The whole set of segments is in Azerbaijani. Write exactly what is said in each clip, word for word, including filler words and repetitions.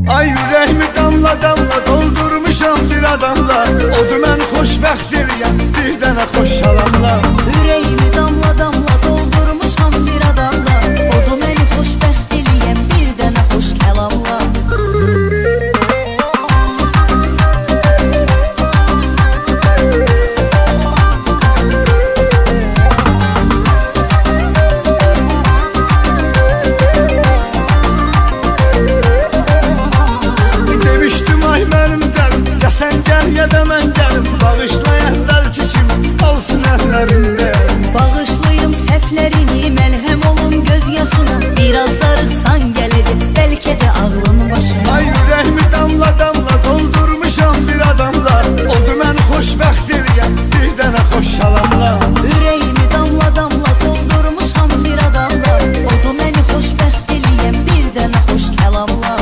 Ay ürəyimi damla damla doldurmuşam bir adamla. Odur mən xoşbəxt eləyəm bir dənə xoş salamla. Ürəyimi damla damla doldurmuşam bir adamla. Odur məni xoşbəxt eləyəm bir dənə xoş kəlamla. Sən gəl ya da mən gəlim, bağışla əvvəlki kimi olsun əllərində. Bağışlayım səhvlərini, məlhəm olum göz yaşına. Biraz darıxsan gələcək, bəlkə də ağlın başına. Ay ürəyimi damla damla doldurmuşam bir adamla. Odur mən xoşbəxt eləyəm bir dənə xoş salamla. Ürəyimi damla damla doldurmuşam bir adamla. Odur məni xoşbəxt eləyəm bir dənə xoş kəlamla.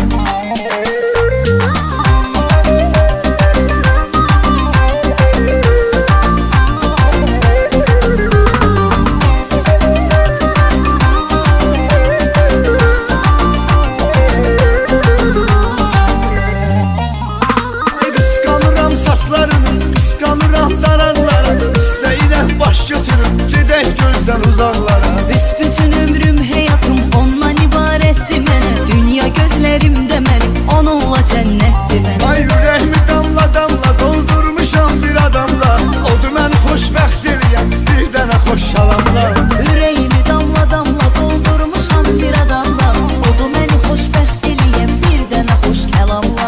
Gözdən uzaqlara Büsbütün ömrüm, həyatım ondan ibarətdir mənə. Dünya gözlərimdə mənim, onunla cənnətdir mənə. Ay ürəyimi damla damla doldurmuşam bir adamla. Odur mən xoşbəxt eləyəm bir dənə xoş salamla. Ürəyimi damla damla doldurmuşam bir adamla. Odur məni xoşbəxt eləyəm bir dənə xoş kəlamla.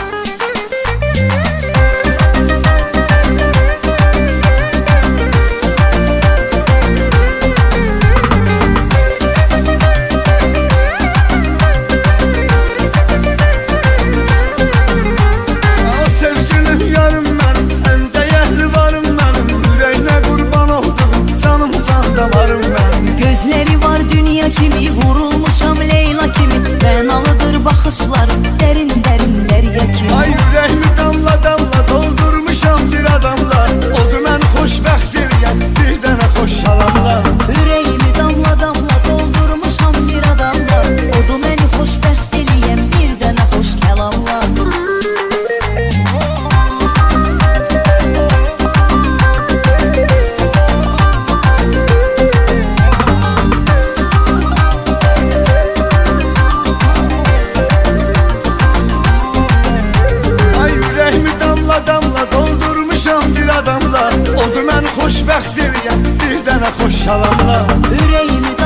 Gözləri var dünya kimi, vurulmuşam Leyla kimi. Bənalıdır baxışlarım, dərin dərinlərə kimi. Ay ürəyimi damla damla doldurmuşam bir adamla. Odur mən xoşbəxt eləyəm bir dənə xoş salamla. Ürəyimi damla damla doldurmuşam bir adamla. Odur məni xoşbəxt eləyəm bir dənə xoş kəlamla. Odur mən xoşbəxt eləyəm bir dənə xoş salamla. Ürəyimi